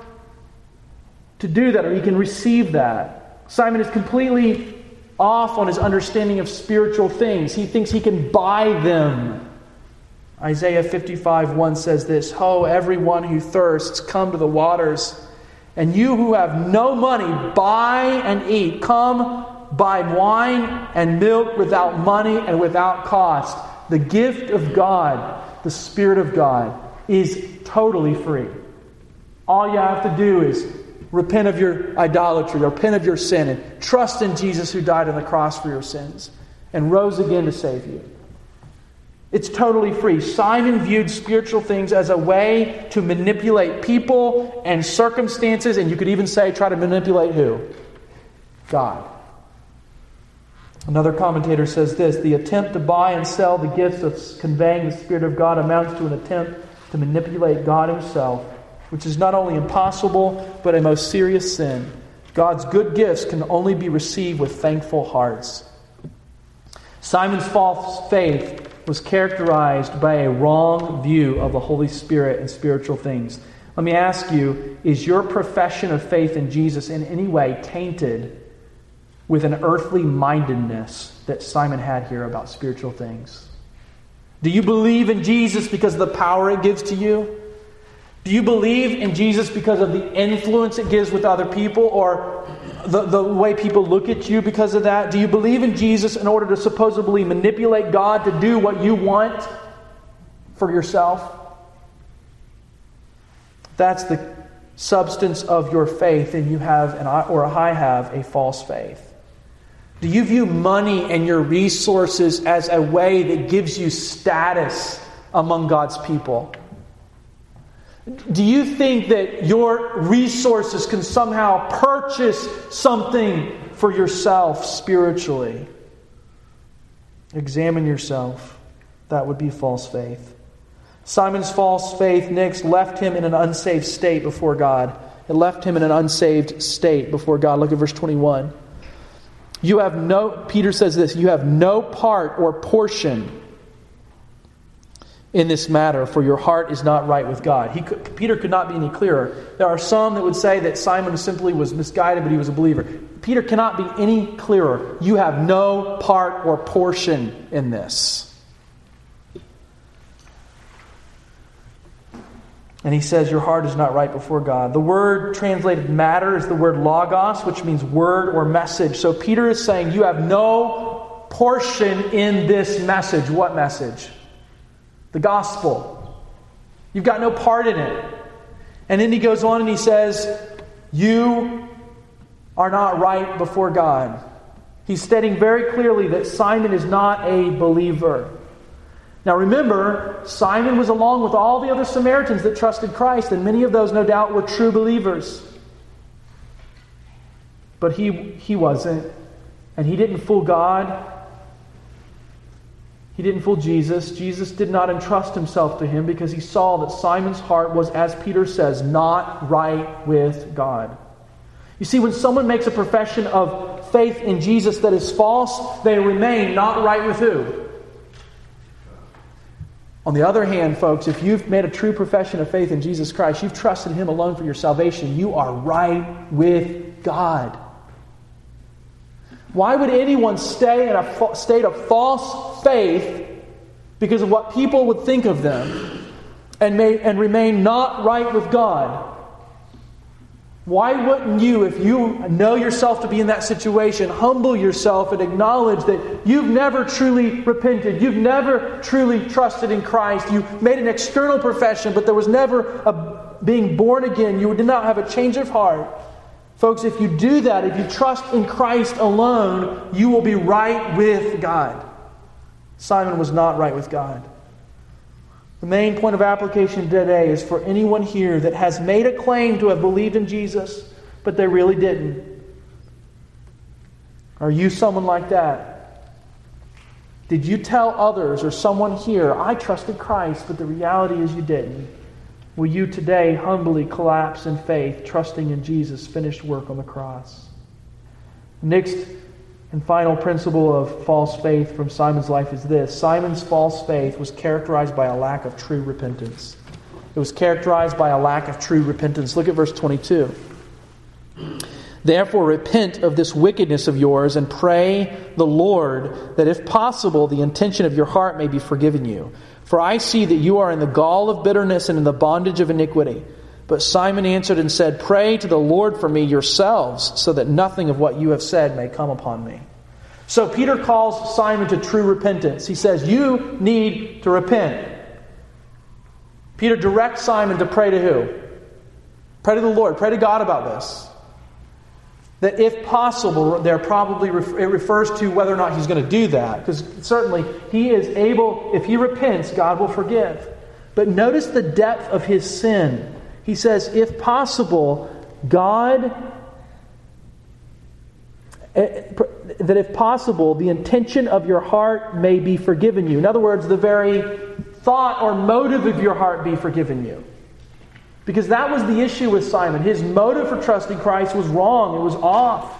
to do that, or he can receive that. Simon is completely off on his understanding of spiritual things. He thinks he can buy them. Isaiah 55:1 says this, ho, everyone who thirsts, come to the waters, and you who have no money, buy and eat. Come, buy wine and milk without money and without cost. The gift of God, the Spirit of God, is totally free. All you have to do is repent of your idolatry, repent of your sin, and trust in Jesus who died on the cross for your sins and rose again to save you. It's totally free. Simon viewed spiritual things as a way to manipulate people and circumstances, and you could even say try to manipulate who? God. Another commentator says this, the attempt to buy and sell the gifts of conveying the Spirit of God amounts to an attempt to manipulate God Himself, which is not only impossible, but a most serious sin. God's good gifts can only be received with thankful hearts. Simon's false faith was characterized by a wrong view of the Holy Spirit and spiritual things. Let me ask you, is your profession of faith in Jesus in any way tainted with an earthly mindedness that Simon had here about spiritual things? Do you believe in Jesus because of the power it gives to you? Do you believe in Jesus because of the influence it gives with other people, or the way people look at you because of that? Do you believe in Jesus in order to supposedly manipulate God to do what you want for yourself? That's the substance of your faith, and you have, or I have, a false faith. Do you view money and your resources as a way that gives you status among God's people? Do you think that your resources can somehow purchase something for yourself spiritually? Examine yourself. That would be false faith. Simon's false faith next left him in an unsaved state before God. It left him in an unsaved state before God. Look at verse 21. Peter says this, you have no part or portion in this matter, for your heart is not right with God. Peter could not be any clearer. There are some that would say that Simon simply was misguided, but he was a believer. Peter cannot be any clearer. You have no part or portion in this. And he says your heart is not right before God. The word translated matter is the word logos, which means word or message. So Peter is saying you have no portion in this message. What message? The gospel. You've got no part in it. And then he goes on and he says, you are not right before God. He's stating very clearly that Simon is not a believer. Now remember, Simon was along with all the other Samaritans that trusted Christ, and many of those, no doubt, were true believers. But he wasn't. And he didn't fool God. He didn't fool Jesus. Jesus did not entrust himself to him because he saw that Simon's heart was, as Peter says, not right with God. You see, when someone makes a profession of faith in Jesus that is false, they remain not right with who? On the other hand, folks, if you've made a true profession of faith in Jesus Christ, you've trusted Him alone for your salvation, you are right with God. Why would anyone stay in a state of false faith because of what people would think of them and remain not right with God? Why wouldn't you, if you know yourself to be in that situation, humble yourself and acknowledge that you've never truly repented, you've never truly trusted in Christ, you made an external profession, but there was never a being born again, you did not have a change of heart. Folks, if you do that, if you trust in Christ alone, you will be right with God. Simon was not right with God. The main point of application today is for anyone here that has made a claim to have believed in Jesus, but they really didn't. Are you someone like that? Did you tell others or someone here, I trusted Christ, but the reality is you didn't? Will you today humbly collapse in faith, trusting in Jesus' finished work on the cross? Next and final principle of false faith from Simon's life is this. Simon's false faith was characterized by a lack of true repentance. It was characterized by a lack of true repentance. Look at verse 22. Therefore repent of this wickedness of yours and pray the Lord that if possible the intention of your heart may be forgiven you. For I see that you are in the gall of bitterness and in the bondage of iniquity. But Simon answered and said, pray to the Lord for me yourselves, so that nothing of what you have said may come upon me. So Peter calls Simon to true repentance. He says, you need to repent. Peter directs Simon to pray to who? Pray to the Lord. Pray to God about this. That if possible, it refers to whether or not he's going to do that. Because certainly he is able, if he repents, God will forgive. But notice the depth of his sin. He says, if possible, that if possible, the intention of your heart may be forgiven you. In other words, the very thought or motive of your heart be forgiven you. Because that was the issue with Simon. His motive for trusting Christ was wrong. It was off.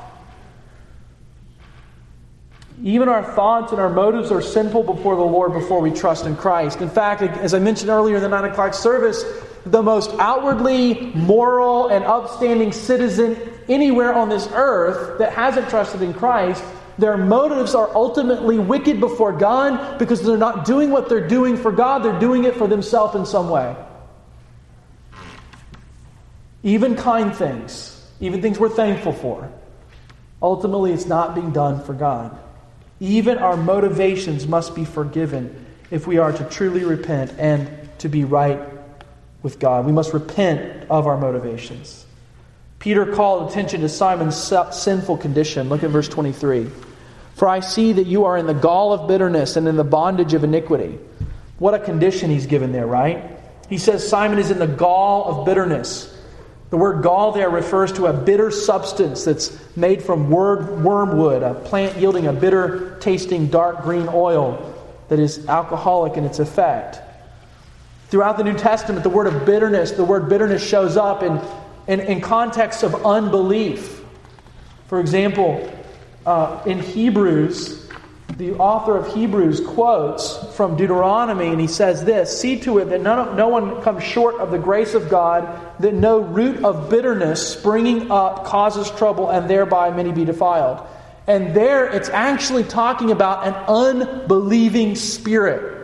Even our thoughts and our motives are sinful before the Lord before we trust in Christ. In fact, as I mentioned earlier in the 9 o'clock service, the most outwardly moral and upstanding citizen anywhere on this earth that hasn't trusted in Christ, their motives are ultimately wicked before God because they're not doing what they're doing for God, they're doing it for themselves in some way. Even kind things, even things we're thankful for, ultimately it's not being done for God. Even our motivations must be forgiven if we are to truly repent and to be right with God. We must repent of our motivations. Peter called attention to Simon's sinful condition. Look at verse 23. For I see that you are in the gall of bitterness and in the bondage of iniquity. What a condition he's given there, right? He says Simon is in the gall of bitterness. The word gall there refers to a bitter substance that's made from wormwood, a plant yielding a bitter-tasting dark green oil that is alcoholic in its effect. Throughout the New Testament, the word bitterness shows up in contexts of unbelief. For example, in Hebrews, the author of Hebrews quotes from Deuteronomy, and he says this, see to it that no one comes short of the grace of God, that no root of bitterness springing up causes trouble, and thereby many be defiled. And there it's actually talking about an unbelieving spirit.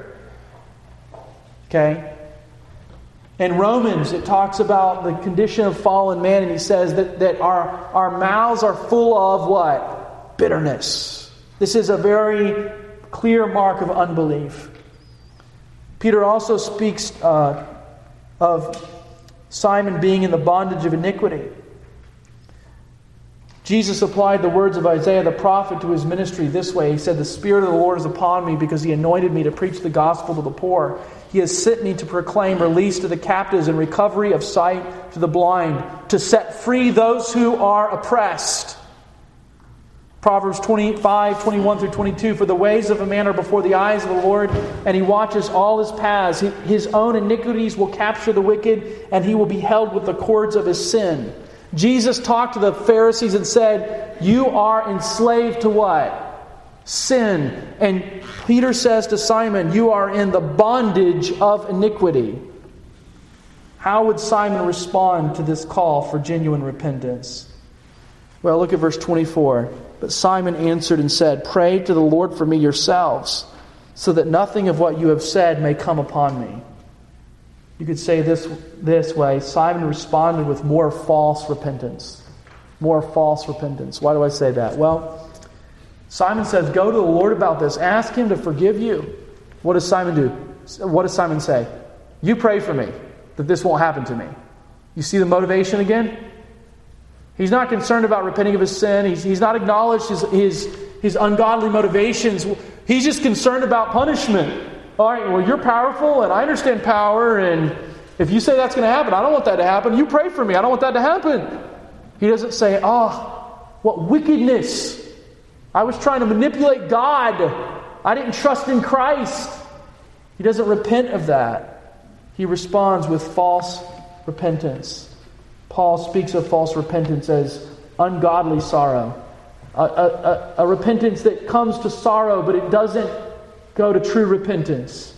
Okay? In Romans, it talks about the condition of fallen man, and he says that our mouths are full of what? Bitterness. This is a very clear mark of unbelief. Peter also speaks of Simon being in the bondage of iniquity. Jesus applied the words of Isaiah the prophet to his ministry this way. He said, the Spirit of the Lord is upon me because He anointed me to preach the gospel to the poor. He has sent me to proclaim release to the captives and recovery of sight to the blind, to set free those who are oppressed. Proverbs 25, 21 through 22, for the ways of a man are before the eyes of the Lord, and He watches all his paths. His own iniquities will capture the wicked, and he will be held with the cords of his sin. Jesus talked to the Pharisees and said, you are enslaved to what? Sin. And Peter says to Simon, you are in the bondage of iniquity. How would Simon respond to this call for genuine repentance? Well, look at verse 24. But Simon answered and said, "Pray to the Lord for me yourselves, so that nothing of what you have said may come upon me." You could say this way: Simon responded with more false repentance. More false repentance. Why do I say that? Well, Simon says, go to the Lord about this. Ask Him to forgive you. What does Simon do? What does Simon say? You pray for me, that this won't happen to me. You see the motivation again? He's not concerned about repenting of his sin. He's not acknowledged his ungodly motivations. He's just concerned about punishment. All right, well, you're powerful, and I understand power, and if you say that's going to happen, I don't want that to happen. You pray for me. I don't want that to happen. He doesn't say, what wickedness. I was trying to manipulate God. I didn't trust in Christ. He doesn't repent of that. He responds with false repentance. Paul speaks of false repentance as ungodly sorrow. A repentance that comes to sorrow, but it doesn't go to true repentance.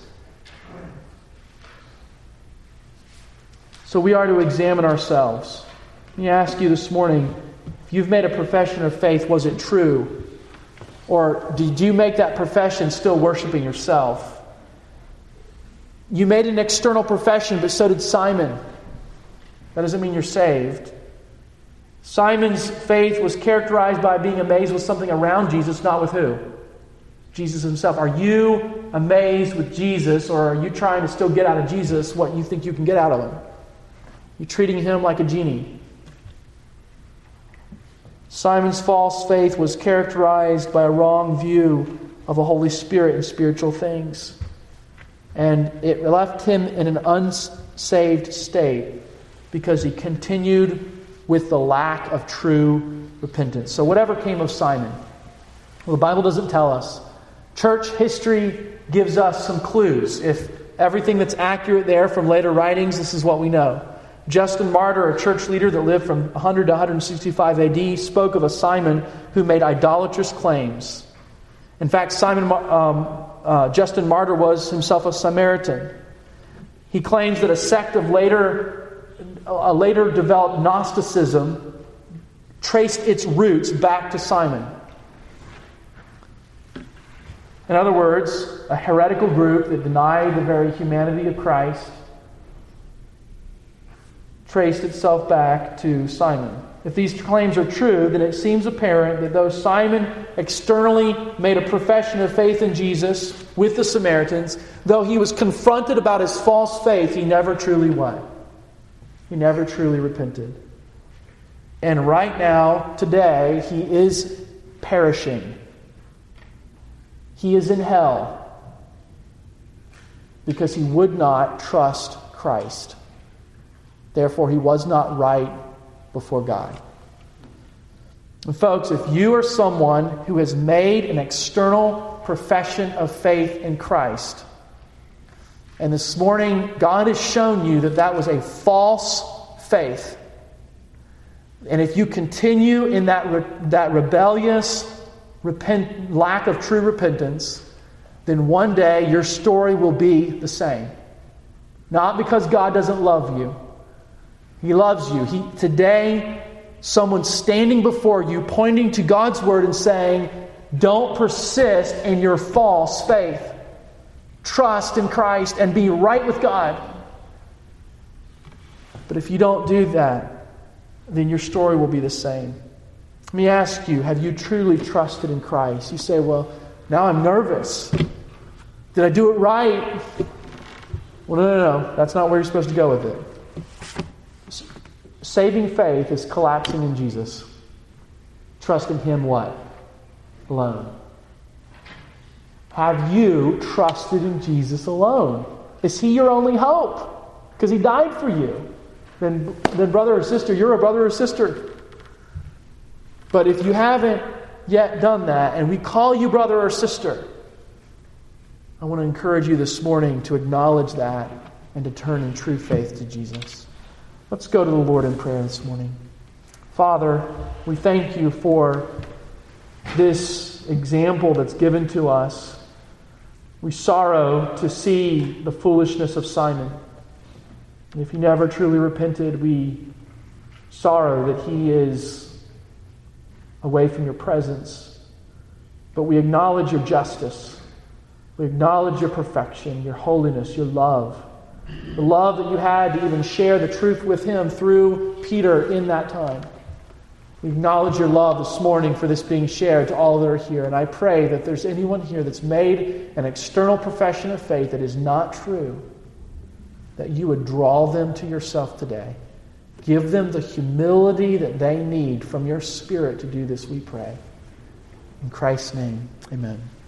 So we are to examine ourselves. Let me ask you this morning, if you've made a profession of faith, was it true? Or did you make that profession still worshiping yourself? You made an external profession, but so did Simon. That doesn't mean you're saved. Simon's faith was characterized by being amazed with something around Jesus, not with who? Jesus himself. Are you amazed with Jesus, or are you trying to still get out of Jesus what you think you can get out of him? You're treating him like a genie. Simon's false faith was characterized by a wrong view of the Holy Spirit and spiritual things. And it left him in an unsaved state because he continued with the lack of true repentance. So whatever came of Simon, well, the Bible doesn't tell us. Church history gives us some clues. If everything that's accurate there from later writings, this is what we know. Justin Martyr, a church leader that lived from 100 to 165 AD, spoke of a Simon who made idolatrous claims. In fact, Justin Martyr was himself a Samaritan. He claims that a sect of later developed Gnosticism traced its roots back to Simon. In other words, a heretical group that denied the very humanity of Christ traced itself back to Simon. If these claims are true, then it seems apparent that though Simon externally made a profession of faith in Jesus with the Samaritans, though he was confronted about his false faith, he never truly what? He never truly repented. And right now, today, he is perishing. He is in hell because he would not trust Christ. Therefore, he was not right before God. And folks, if you are someone who has made an external profession of faith in Christ, and this morning God has shown you that that was a false faith, and if you continue in that rebellious lack of true repentance, then one day your story will be the same. Not because God doesn't love you. He loves you. Today, someone's standing before you, pointing to God's word and saying, don't persist in your false faith. Trust in Christ and be right with God. But if you don't do that, then your story will be the same. Let me ask you, have you truly trusted in Christ? You say, well, now I'm nervous. Did I do it right? Well, no. That's not where you're supposed to go with it. Saving faith is collapsing in Jesus. Trusting Him what? Alone. Have you trusted in Jesus alone? Is He your only hope? Because He died for you. Then brother or sister, you're a brother or sister. But if you haven't yet done that, and we call you brother or sister, I want to encourage you this morning to acknowledge that and to turn in true faith to Jesus. Let's go to the Lord in prayer this morning. Father, we thank you for this example that's given to us. We sorrow to see the foolishness of Simon. If he never truly repented, we sorrow that he is away from your presence. But we acknowledge your justice. We acknowledge your perfection, your holiness, your love. The love that you had to even share the truth with him through Peter in that time. We acknowledge your love this morning for this being shared to all that are here. And I pray that there's anyone here that's made an external profession of faith that is not true, that you would draw them to yourself today. Give them the humility that they need from your Spirit to do this, we pray. In Christ's name, amen.